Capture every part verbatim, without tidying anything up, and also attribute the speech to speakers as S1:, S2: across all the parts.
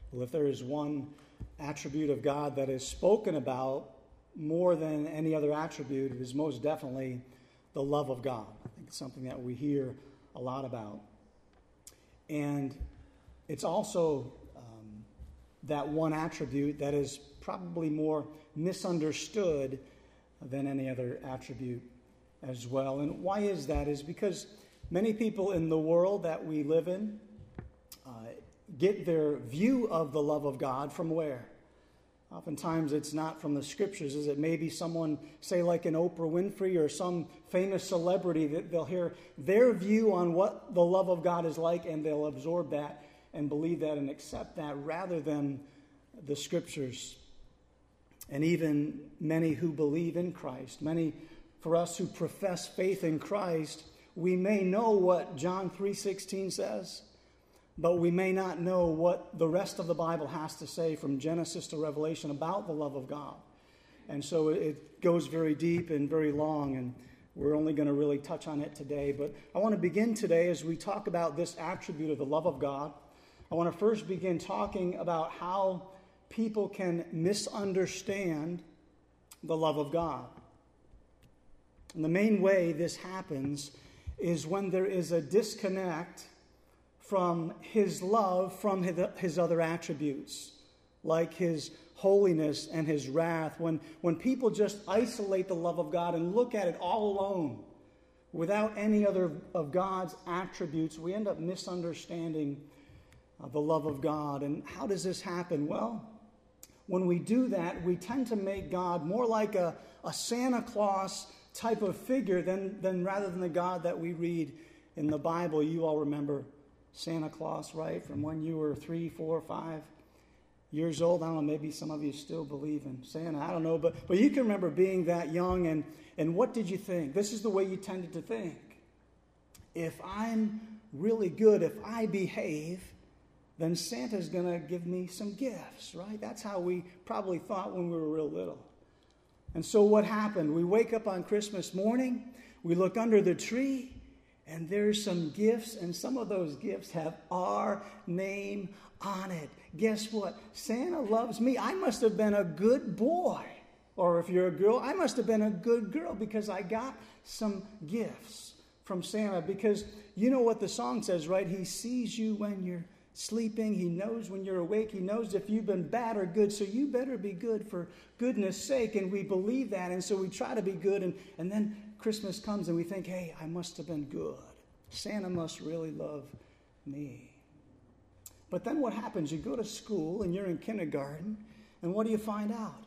S1: Well, if there is one attribute of God that is spoken about more than any other attribute, it is most definitely the love of God. I think it's something that we hear a lot about. And it's also um, that one attribute that is probably more misunderstood than any other attribute as well. And why is that? Is because many people in the world that we live in uh, get their view of the love of God from where? Oftentimes it's not from the scriptures. Is it maybe someone, say like an Oprah Winfrey or some famous celebrity, that they'll hear their view on what the love of God is like, and they'll absorb that and believe that and accept that rather than the scriptures. And even many who believe in Christ, many for us who profess faith in Christ, we may know what John three sixteen says, but we may not know what the rest of the Bible has to say from Genesis to Revelation about the love of God. And so it goes very deep and very long, and we're only going to really touch on it today. But I want to begin today as we talk about this attribute of the love of God. I want to first begin talking about how people can misunderstand the love of God. And the main way this happens is when there is a disconnect from his love from his other attributes, like his holiness and his wrath. When, when people just isolate the love of God and look at it all alone without any other of God's attributes, we end up misunderstanding uh, the love of God. And how does this happen? Well, when we do that, we tend to make God more like a, a Santa Claus type of figure than, than rather than the God that we read in the Bible. You all remember Santa Claus, right? From when you were three, four, five years old. I don't know, maybe some of you still believe in Santa. I don't know. But, but you can remember being that young, and, and what did you think? This is the way you tended to think. If I'm really good, if I behave, then Santa's going to give me some gifts, right? That's how we probably thought when we were real little. And so what happened? We wake up on Christmas morning, we look under the tree, and there's some gifts, and some of those gifts have our name on it. Guess what? Santa loves me. I must have been a good boy. Or if you're a girl, I must have been a good girl because I got some gifts from Santa. Because you know what the song says, right? He sees you when you're sleeping. He knows when you're awake. He knows if you've been bad or good. So you better be good for goodness sake. And we believe that. And so we try to be good. And, and then Christmas comes and we think, hey, I must have been good. Santa must really love me. But then what happens? You go to school and you're in kindergarten. And what do you find out?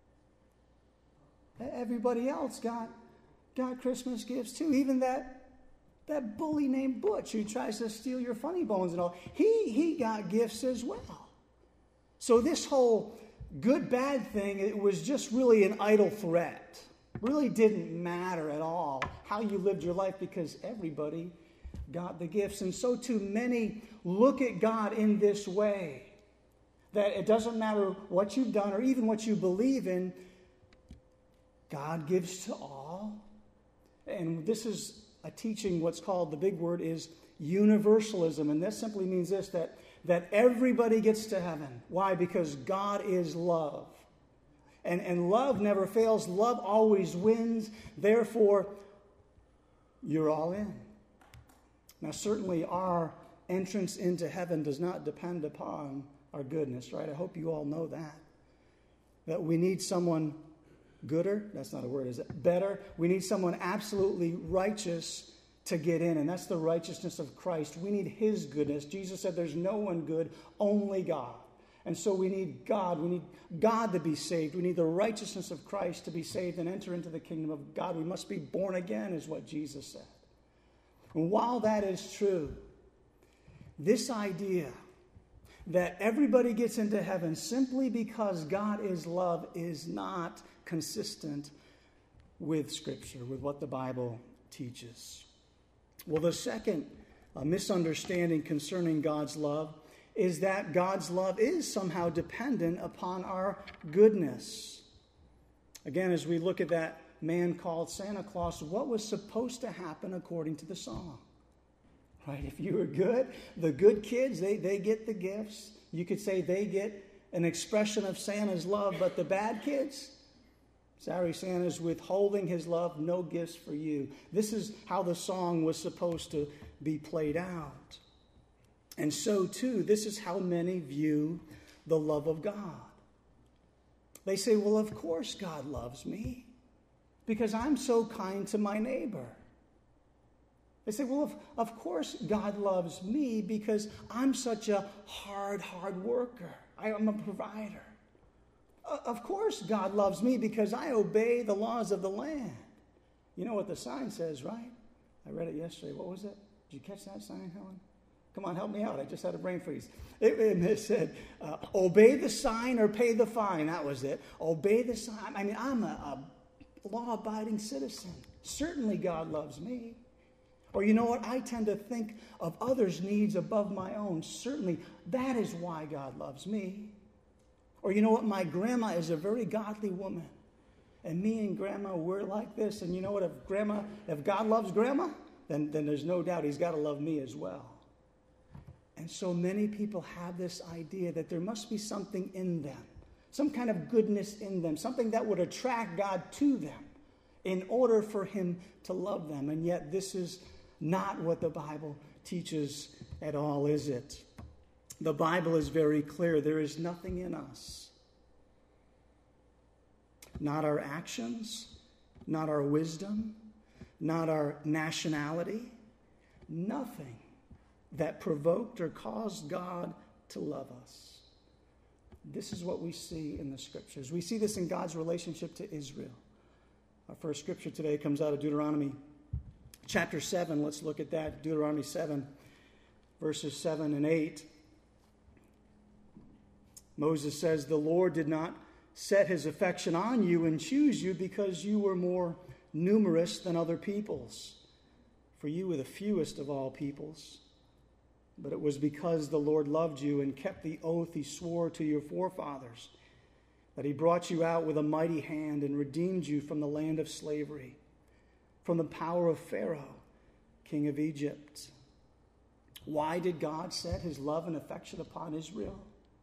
S1: Everybody else got, got Christmas gifts too. Even that That bully named Butch who tries to steal your funny bones and all, he, he got gifts as well. So this whole good-bad thing, it was just really an idle threat. Really didn't matter at all how you lived your life because everybody got the gifts. And so too many look at God in this way, that it doesn't matter what you've done or even what you believe in, God gives to all. And this is a teaching, what's called, the big word is universalism. And this simply means this, that, that everybody gets to heaven. Why? Because God is love. And, and love never fails. Love always wins. Therefore, you're all in. Now, certainly our entrance into heaven does not depend upon our goodness, right? I hope you all know that. That we need someone gooder, that's not a word, is it? Better. We need someone absolutely righteous to get in, and that's the righteousness of Christ. We need his goodness. Jesus said there's no one good, only God. And so we need God. We need God to be saved. We need the righteousness of Christ to be saved and enter into the kingdom of God. We must be born again, is what Jesus said. And while that is true, this idea that everybody gets into heaven simply because God is love is not consistent with Scripture, with what the Bible teaches. Well, the second uh, misunderstanding concerning God's love is that God's love is somehow dependent upon our goodness. Again, as we look at that man called Santa Claus, what was supposed to happen according to the song? Right? If you were good, the good kids, they, they get the gifts. You could say they get an expression of Santa's love, but the bad kids, sorry, Santa's withholding his love, no gifts for you. This is how the song was supposed to be played out. And so, too, this is how many view the love of God. They say, well, of course God loves me because I'm so kind to my neighbor. They say, well, of, of course God loves me because I'm such a hard, hard worker. I am a provider. Uh, of course God loves me because I obey the laws of the land. You know what the sign says, right? I read it yesterday. What was it? Did you catch that sign, Helen? Come on, help me out. I just had a brain freeze. It, it said, uh, obey the sign or pay the fine. That was it. Obey the sign. I mean, I'm a, a law-abiding citizen. Certainly God loves me. Or you know what? I tend to think of others' needs above my own. Certainly, that is why God loves me. Or you know what? My grandma is a very godly woman. And me and grandma, we're like this. And you know what? If grandma, if God loves grandma, then, then there's no doubt he's got to love me as well. And so many people have this idea that there must be something in them, some kind of goodness in them, something that would attract God to them in order for him to love them. And yet this is not what the Bible teaches at all, is it? The Bible is very clear. There is nothing in us, not our actions, not our wisdom, not our nationality, nothing that provoked or caused God to love us. This is what we see in the Scriptures. We see this in God's relationship to Israel. Our first scripture today comes out of Deuteronomy chapter seven. Let's look at that. Deuteronomy seven, verses seven and eight. Moses says, the Lord did not set his affection on you and choose you because you were more numerous than other peoples, for you were the fewest of all peoples. But it was because the Lord loved you and kept the oath he swore to your forefathers, that he brought you out with a mighty hand and redeemed you from the land of slavery, from the power of Pharaoh, king of Egypt. Why did God set his love and affection upon Israel?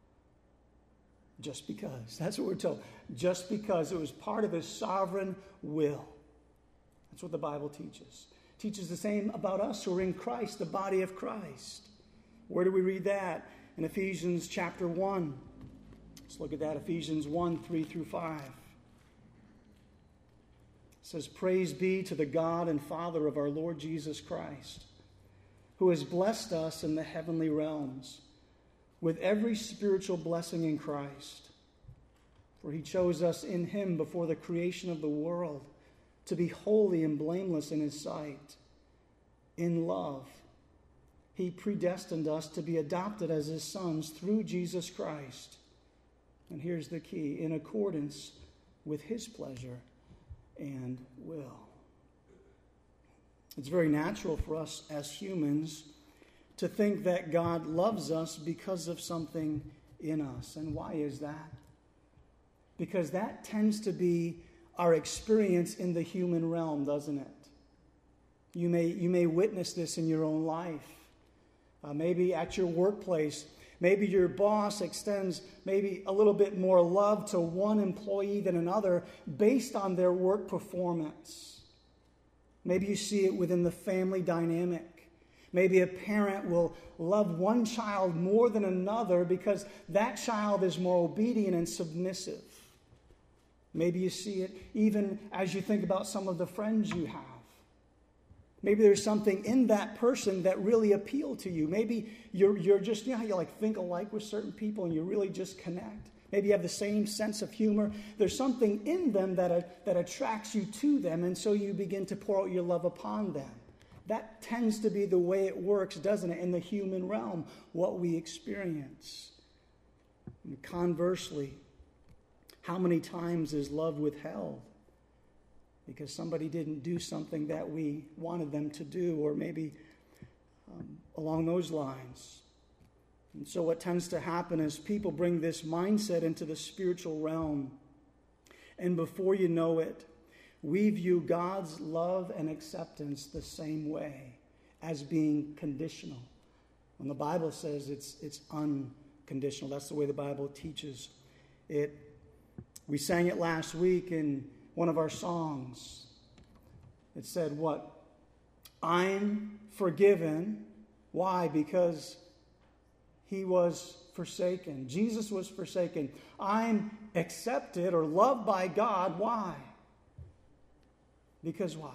S1: Just because. That's what we're told. Just because it was part of his sovereign will. That's what the Bible teaches. It teaches the same about us who are in Christ, the body of Christ. Where do we read that? In Ephesians chapter one. Let's look at that. Ephesians one, three through five. It says, praise be to the God and Father of our Lord Jesus Christ, who has blessed us in the heavenly realms with every spiritual blessing in Christ. For he chose us in him before the creation of the world to be holy and blameless in his sight. In love, he predestined us to be adopted as his sons through Jesus Christ. And here's the key, in accordance with his pleasure and will. It's very natural for us as humans to think that God loves us because of something in us. And why is that? Because that tends to be our experience in the human realm, doesn't it? You may, you may witness this in your own life. Uh, maybe at your workplace, maybe your boss extends maybe a little bit more love to one employee than another based on their work performance. Maybe you see it within the family dynamic. Maybe a parent will love one child more than another because that child is more obedient and submissive. Maybe you see it even as you think about some of the friends you have. Maybe there's something in that person that really appealed to you. Maybe you're you're just, you know how you like think alike with certain people and you really just connect. Maybe you have the same sense of humor. There's something in them that, uh, that attracts you to them, and so you begin to pour out your love upon them. That tends to be the way it works, doesn't it, in the human realm, what we experience. And conversely, how many times is love withheld? Because somebody didn't do something that we wanted them to do, or maybe um, along those lines. And so what tends to happen is people bring this mindset into the spiritual realm. And before you know it, we view God's love and acceptance the same way, as being conditional. When the Bible says it's, it's unconditional. conditional. That's the way the Bible teaches it. We sang it last week in one of our songs. It said what? I'm forgiven. Why? Because he was forsaken. Jesus was forsaken. I'm accepted or loved by God. Why? Because why?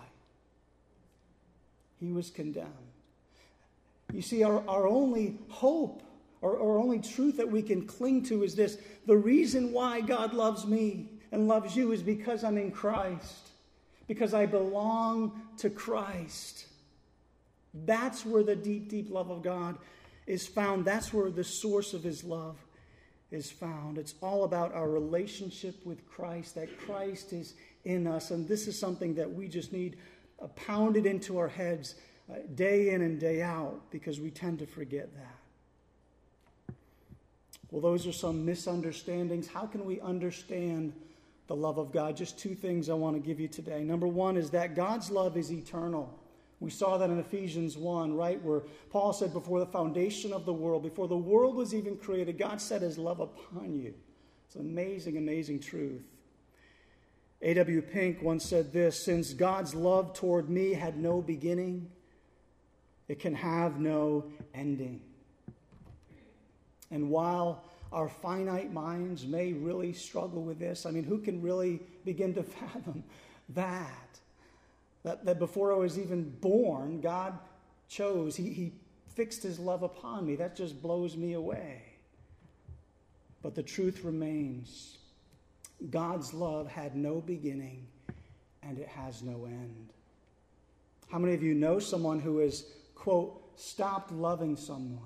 S1: He was condemned. You see, our, our only hope or our only truth that we can cling to is this. The reason why God loves me and loves you is because I'm in Christ. Because I belong to Christ. That's where the deep, deep love of God is found. That's where the source of his love is found. It's all about our relationship with Christ, that Christ is in us. And this is something that we just need uh, pounded into our heads uh, day in and day out, because we tend to forget that. Well, those are some misunderstandings. How can we understand the love of God? Just two things I want to give you today. Number one is that God's love is eternal. We saw that in Ephesians one, right, where Paul said before the foundation of the world, before the world was even created, God set his love upon you. It's an amazing, amazing truth. A W Pink once said this: since God's love toward me had no beginning, it can have no ending. And while our finite minds may really struggle with this, I mean, who can really begin to fathom that? That, that before I was even born, God chose, he, he fixed his love upon me. That just blows me away. But the truth remains. God's love had no beginning, and it has no end. How many of you know someone who has, quote, stopped loving someone?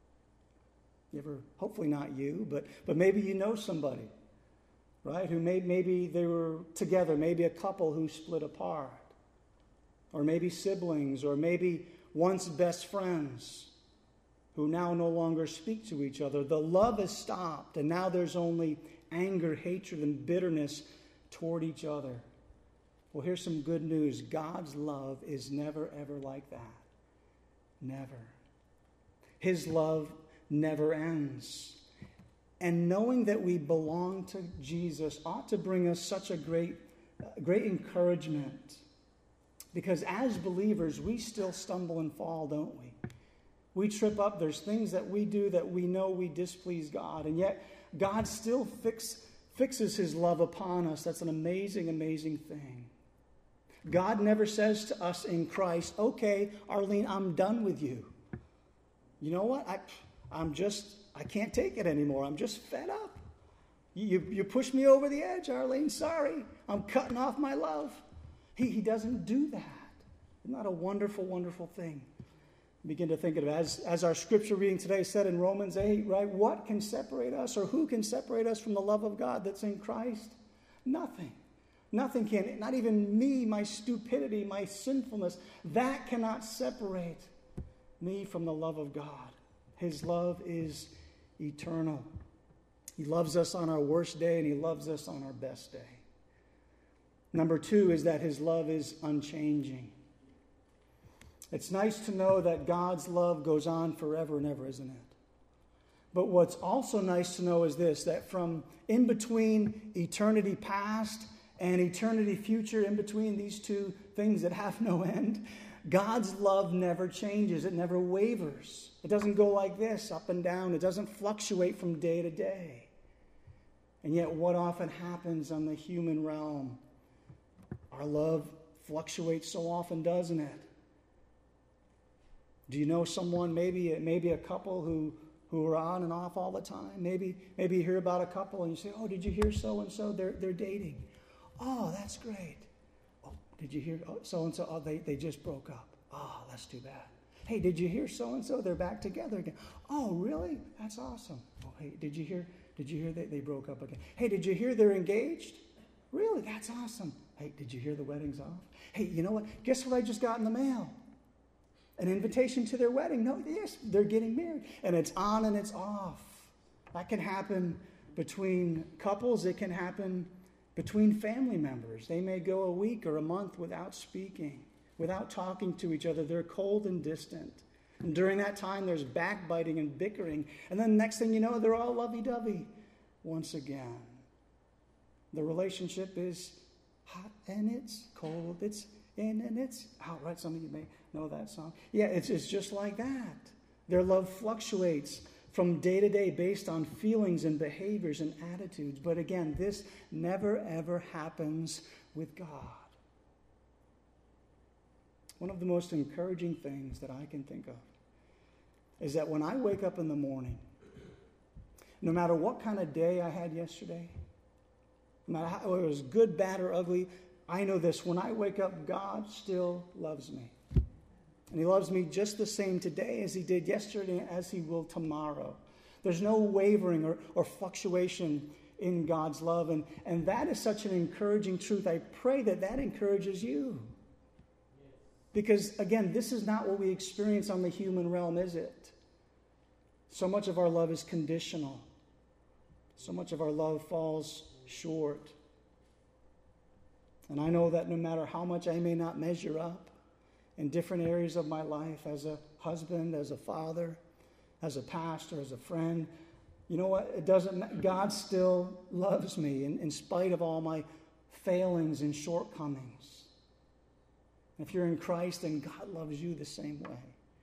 S1: You ever, hopefully not you, but, but maybe you know somebody, right, who may, maybe they were together, maybe a couple who split apart. Or maybe siblings, or maybe once best friends who now no longer speak to each other. The love has stopped, and now there's only anger, hatred, and bitterness toward each other. Well, here's some good news. God's love is never, ever like that. Never. His love never ends. And knowing that we belong to Jesus ought to bring us such a great, great encouragement. Because as believers, we still stumble and fall, don't we? We trip up. There's things that we do that we know we displease God. And yet, God still fix, fixes his love upon us. That's an amazing, amazing thing. God never says to us in Christ, okay, Arlene, I'm done with you. You know what? I, I'm just, I can't take it anymore. I'm just fed up. You, you pushed me over the edge, Arlene. Sorry. I'm cutting off my love. He, he doesn't do that. Isn't that a wonderful, wonderful thing? Begin to think of it. As, as our scripture reading today said in Romans eight, right? What can separate us, or who can separate us from the love of God that's in Christ? Nothing. Nothing can. Not even me, my stupidity, my sinfulness. That cannot separate me from the love of God. His love is eternal. He loves us on our worst day, and he loves us on our best day. Number two is that his love is unchanging. It's nice to know that God's love goes on forever and ever, isn't it? But what's also nice to know is this, that from in between eternity past and eternity future, in between these two things that have no end, God's love never changes. It never wavers. It doesn't go like this, up and down. It doesn't fluctuate from day to day. And yet what often happens on the human realm? Our love fluctuates so often, doesn't it? Do you know someone, maybe maybe a couple who, who are on and off all the time? Maybe maybe you hear about a couple and you say, oh, did you hear so-and-so? They're, they're dating. Oh, that's great. Oh, did you hear oh, so-and-so? Oh, they, they just broke up. Oh, that's too bad. Hey, did you hear so-and-so? They're back together again. Oh, really? That's awesome. Oh, hey, did you hear, did you hear they, they broke up again? Hey, did you hear they're engaged? Really? That's awesome. Hey, did you hear the wedding's off? Hey, you know what? Guess what I just got in the mail? An invitation to their wedding. No, yes, they're getting married. And it's on and it's off. That can happen between couples. It can happen between family members. They may go a week or a month without speaking, without talking to each other. They're cold and distant. And during that time, there's backbiting and bickering. And then next thing you know, they're all lovey-dovey once again. The relationship is hot and it's cold. It's in and it's out, right? Some of you may know that song. Yeah, it's, it's just like that. Their love fluctuates from day to day based on feelings and behaviors and attitudes. But again, this never, ever happens with God. One of the most encouraging things that I can think of is that when I wake up in the morning, no matter what kind of day I had yesterday, no matter how, whether it was good, bad, or ugly, I know this. When I wake up, God still loves me. And he loves me just the same today as he did yesterday and as he will tomorrow. There's no wavering or, or fluctuation in God's love. And, and that is such an encouraging truth. I pray that that encourages you. Because, again, this is not what we experience on the human realm, is it? So much of our love is conditional. So much of our love falls short. And I know that no matter how much I may not measure up in different areas of my life, as a husband, as a father, as a pastor, as a friend, you know what? It doesn't. God still loves me in, in spite of all my failings and shortcomings. If you're in Christ, then God loves you the same way.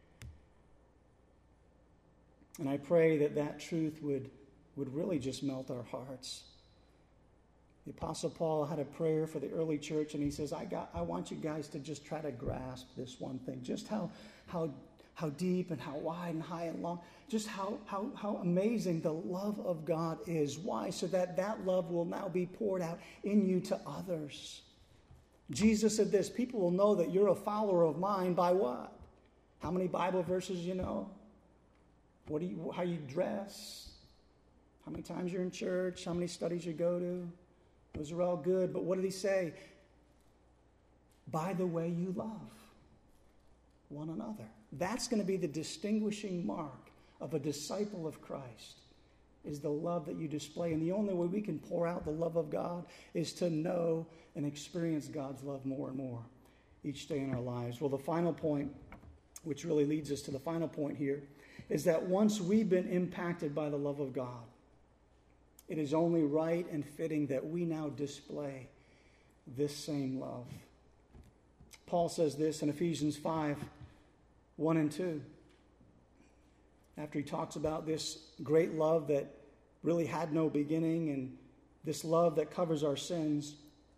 S1: And I pray that that truth would, would really just melt our hearts. The Apostle Paul had a prayer for the early church, and he says, I got, I want you guys to just try to grasp this one thing, just how, how, how deep and how wide and high and long, just how, how, how amazing the love of God is. Why? So that that love will now be poured out in you to others. Jesus said this, people will know that you're a follower of mine by what? How many Bible verses you know? What do you, how you dress? How many times you're in church? How many studies you go to? Those are all good, but what did he say? By the way you love one another. That's going to be the distinguishing mark of a disciple of Christ, is the love that you display. And the only way we can pour out the love of God is to know and experience God's love more and more each day in our lives. Well, the final point, which really leads us to the final point here, is that once we've been impacted by the love of God, it is only right and fitting that we now display this same love. Paul says this in Ephesians five, one and two. After he talks about this great love that really had no beginning and this love that covers our sins,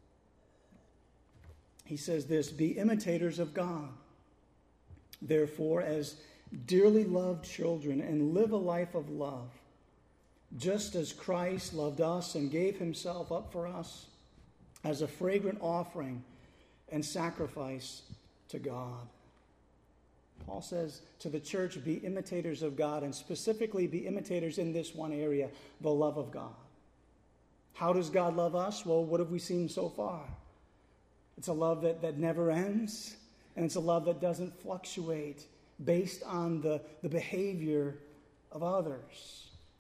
S1: he says this, be imitators of God, therefore, as dearly loved children, and live a life of love, just as Christ loved us and gave himself up for us as a fragrant offering and sacrifice to God. Paul says to the church, be imitators of God, and specifically be imitators in this one area, the love of God. How does God love us? Well, what have we seen so far? It's a love that, that never ends, and it's a love that doesn't fluctuate based on the, the behavior of others.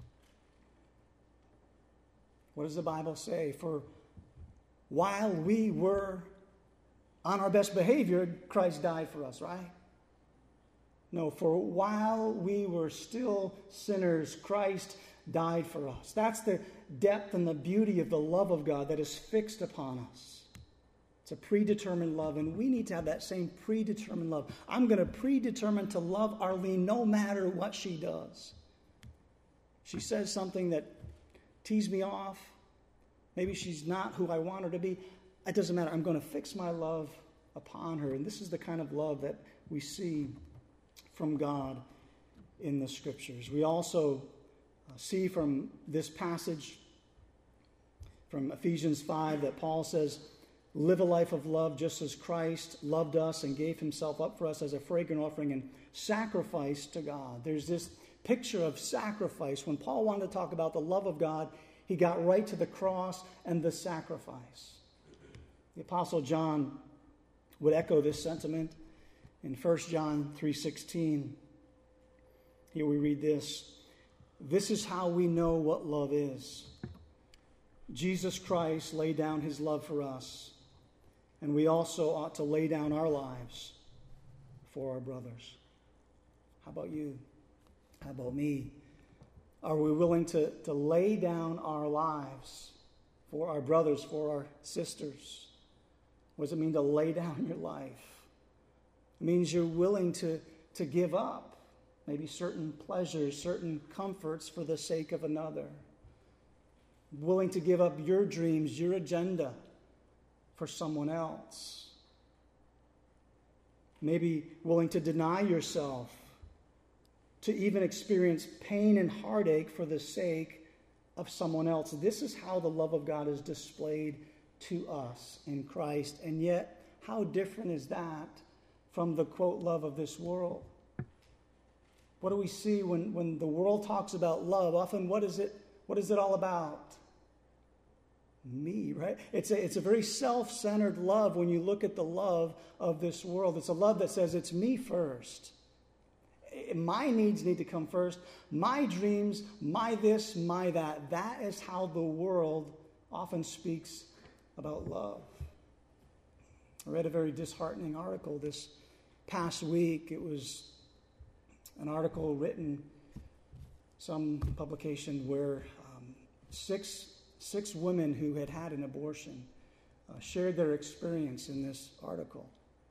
S1: What does the Bible say? For while we were on our best behavior, Christ died for us, right? No, for while we were still sinners, Christ died for us. That's the depth and the beauty of the love of God that is fixed upon us. It's a predetermined love, and we need to have that same predetermined love. I'm going to predetermine to love Arlene no matter what she does. She says something that tease me off. Maybe she's not who I want her to be. It doesn't matter. I'm going to fix my love upon her. And this is the kind of love that we see from God in the Scriptures. We also see from this passage from Ephesians five that Paul says, live a life of love just as Christ loved us and gave himself up for us as a fragrant offering and sacrifice to God. There's this picture of sacrifice. When Paul wanted to talk about the love of God, he got right to the cross and the sacrifice. The Apostle John would echo this sentiment in First John three sixteen. Here we read this. This is how we know what love is. Jesus Christ laid down his love for us, and we also ought to lay down our lives for our brothers. How about you? How about me? Are we willing to, to lay down our lives for our brothers, for our sisters? What does it mean to lay down your life? It means you're willing to, to give up maybe certain pleasures, certain comforts for the sake of another. Willing to give up your dreams, your agenda for someone else. Maybe willing to deny yourself, to even experience pain and heartache for the sake of someone else. This is how the love of God is displayed to us in Christ. And yet, how different is that from the, quote, love of this world? What do we see when, when the world talks about love? Often, what is it, what is it all about? Me, right? It's a, it's a very self-centered love when you look at the love of this world. It's a love that says it's me first. My needs need to come first. My dreams, my this, my that. That is how the world often speaks about love. I read a very disheartening article this past week. It was an article written, some publication where um, six six women who had had an abortion uh, shared their experience in this article.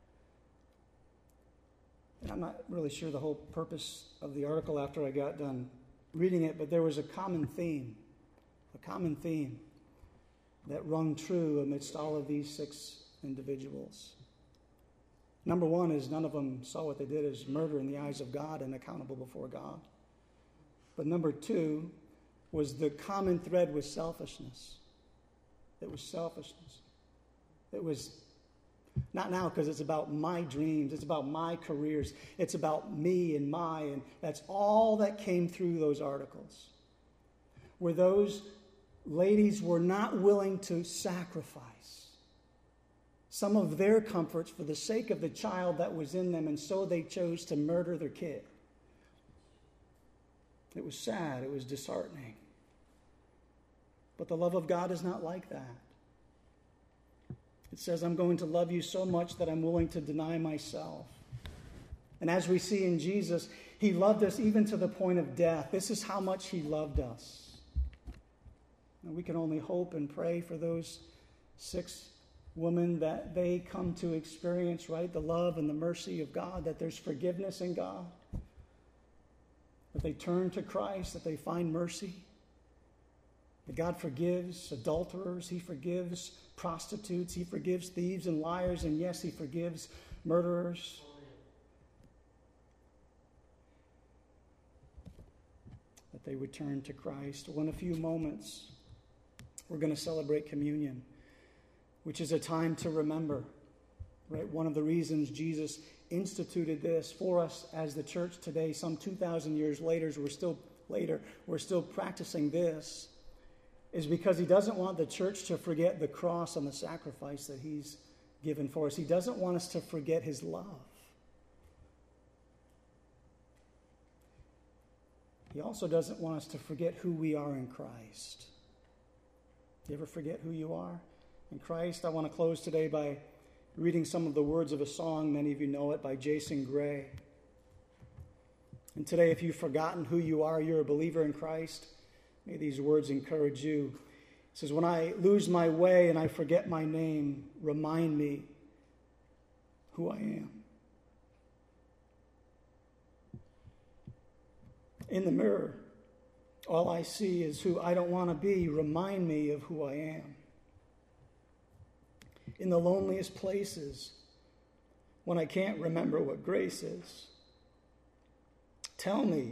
S1: And I'm not really sure the whole purpose of the article after I got done reading it, but there was a common theme, a common theme that rung true amidst all of these six individuals. Number one is none of them saw what they did as murder in the eyes of God and accountable before God. But number two was the common thread was selfishness. It was selfishness. It was not now because it's about my dreams. It's about my careers. It's about me and my, and that's all that came through those articles. Where those ladies were not willing to sacrifice some of their comforts for the sake of the child that was in them, and so they chose to murder their kid. It was sad. It was disheartening. But the love of God is not like that. It says, I'm going to love you so much that I'm willing to deny myself. And as we see in Jesus, he loved us even to the point of death. This is how much he loved us. And we can only hope and pray for those six women that they come to experience, right, the love and the mercy of God, that there's forgiveness in God, that they turn to Christ, that they find mercy. That God forgives adulterers, he forgives prostitutes, he forgives thieves and liars, and yes, he forgives murderers. That they would turn to Christ. Well, in a few moments, we're going to celebrate communion, which is a time to remember, right? One of the reasons Jesus instituted this for us as the church today, some two thousand years later, we're still later, we're still practicing this, is because he doesn't want the church to forget the cross and the sacrifice that he's given for us. He doesn't want us to forget his love. He also doesn't want us to forget who we are in Christ. Do you ever forget who you are in Christ? I want to close today by reading some of the words of a song, many of you know it, by Jason Gray. And today, if you've forgotten who you are, you're a believer in Christ, may these words encourage you. It says, when I lose my way and I forget my name, remind me who I am. In the mirror, all I see is who I don't want to be. Remind me of who I am. In the loneliest places, when I can't remember what grace is, tell me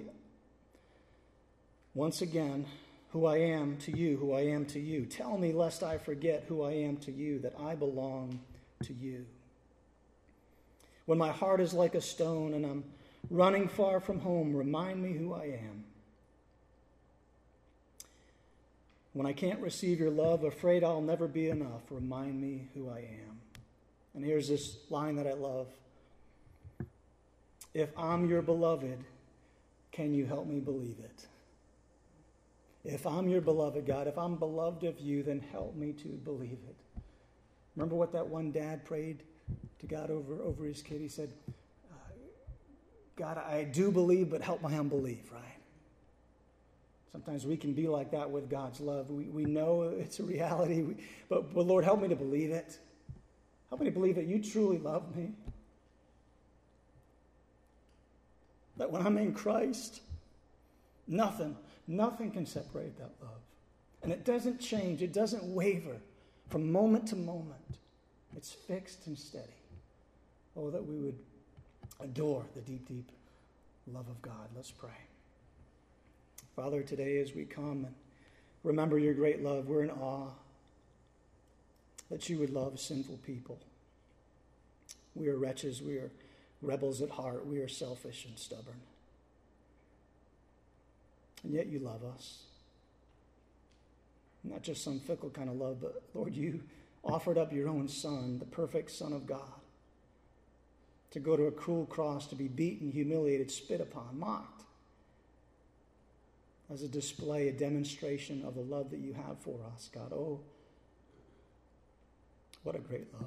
S1: once again who I am to you, who I am to you. Tell me lest I forget who I am to you, that I belong to you. When my heart is like a stone and I'm running far from home, remind me who I am. When I can't receive your love, afraid I'll never be enough, remind me who I am. And here's this line that I love. If I'm your beloved, can you help me believe it? If I'm your beloved, God, if I'm beloved of you, then help me to believe it. Remember what that one dad prayed to God over, over his kid? He said, uh, God, I do believe, but help my unbelief, right? Sometimes we can be like that with God's love. We, we know it's a reality, we, but, but Lord, help me to believe it. Help me to believe that you truly love me. That when I'm in Christ, nothing, nothing can separate that love. And it doesn't change. It doesn't waver from moment to moment. It's fixed and steady. Oh, that we would adore the deep, deep love of God. Let's pray. Father, today as we come and remember your great love, we're in awe that you would love sinful people. We are wretches. We are rebels at heart. We are selfish and stubborn. And yet you love us. Not just some fickle kind of love, but Lord, you offered up your own Son, the perfect Son of God, to go to a cruel cross, to be beaten, humiliated, spit upon, mocked, as a display, a demonstration of the love that you have for us, God. Oh, what a great love.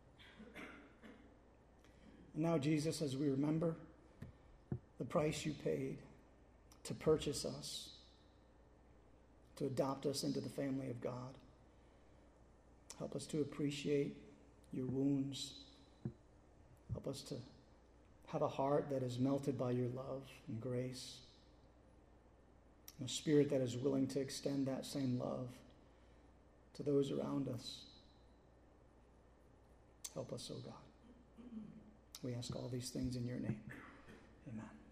S1: And now, Jesus, as we remember the price you paid to purchase us, to adopt us into the family of God, help us to appreciate your wounds. Help us to have a heart that is melted by your love and grace, and a spirit that is willing to extend that same love to those around us. Help us, oh God. We ask all these things in your name. Amen.